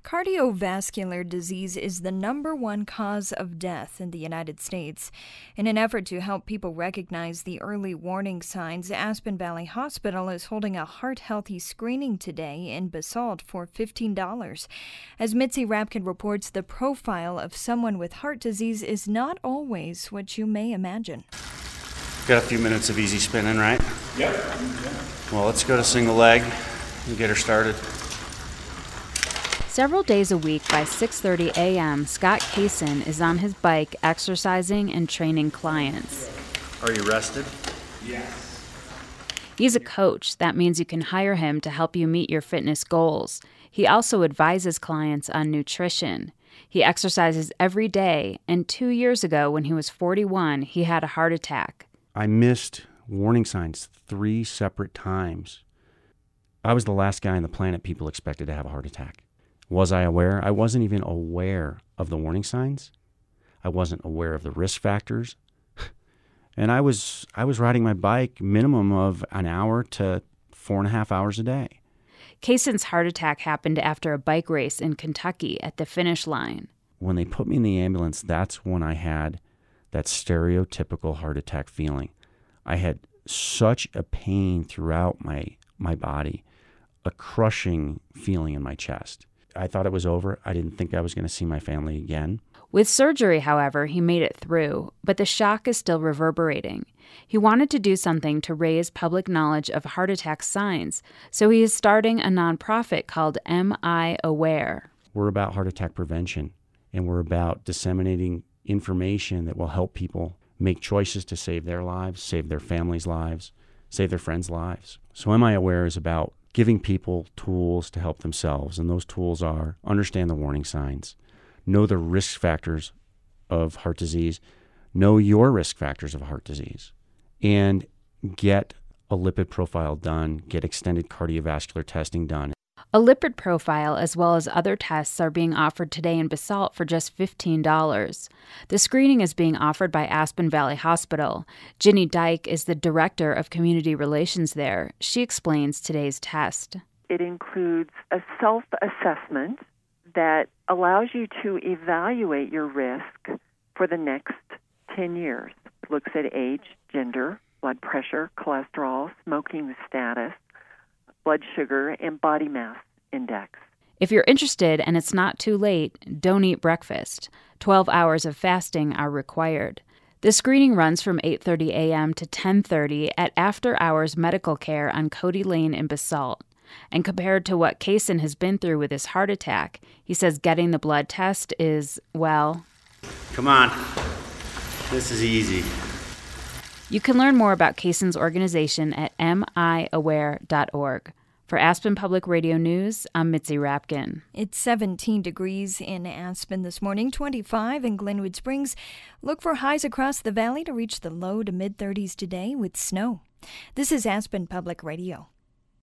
Cardiovascular disease is the number one cause of death in the United States. In an effort to help people recognize the early warning signs, Aspen Valley Hospital is holding a heart-healthy screening today in Basalt for $15. As Mitzi Rapkin reports, the profile of someone with heart disease is not always what you may imagine. Got a few minutes of easy spinning, right? Yep. Well, let's go to single leg and get her started. Several days a week by 6:30 a.m., Scott Kaysen is on his bike exercising and training clients. Are you rested? Yes. He's a coach. That means you can hire him to help you meet your fitness goals. He also advises clients on nutrition. He exercises every day, and 2 years ago, when he was 41, he had a heart attack. I missed warning signs 3 separate times. I was the last guy on the planet people expected to have a heart attack. Was I aware? I wasn't even aware of the warning signs. I wasn't aware of the risk factors. And I was riding my bike minimum of an hour to 4.5 hours a day. Kaysen's heart attack happened after a bike race in Kentucky at the finish line. When they put me in the ambulance, that's when I had that stereotypical heart attack feeling. I had such a pain throughout my body, a crushing feeling in my chest. I thought it was over. I didn't think I was going to see my family again. With surgery, however, he made it through, but the shock is still reverberating. He wanted to do something to raise public knowledge of heart attack signs, so he is starting a nonprofit called MI Aware. We're about heart attack prevention, and we're about disseminating information that will help people make choices to save their lives, save their families' lives, save their friends' lives. So MI Aware is about giving people tools to help themselves, and those tools are understand the warning signs, know the risk factors of heart disease, know your risk factors of heart disease, and get a lipid profile done, get extended cardiovascular testing done. A lipid profile as well as other tests are being offered today in Basalt for just $15. The screening is being offered by Aspen Valley Hospital. Ginny Dyke is the director of community relations there. She explains today's test. It includes a self-assessment that allows you to evaluate your risk for the next 10 years. It looks at age, gender, blood pressure, cholesterol, smoking status, blood sugar, and body mass index. If you're interested and it's not too late, don't eat breakfast. 12 hours of fasting are required. The screening runs from 8:30 a.m. to 10:30 at After Hours Medical Care on Cody Lane in Basalt. And compared to what Kaysen has been through with his heart attack, he says getting the blood test is, well... Come on. This is easy. You can learn more about Kaysen's organization at miaware.org. For Aspen Public Radio News, I'm Mitzi Rapkin. It's 17 degrees in Aspen this morning, 25 in Glenwood Springs. Look for highs across the valley to reach the low to mid-30s today with snow. This is Aspen Public Radio.